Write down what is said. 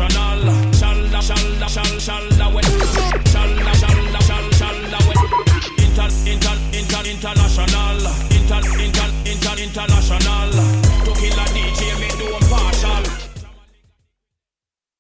international. Shalla, shalla, shalla, shalla, well. Shalla, shalla, shalla, shalla, well. International. International. To kill a DJ, me do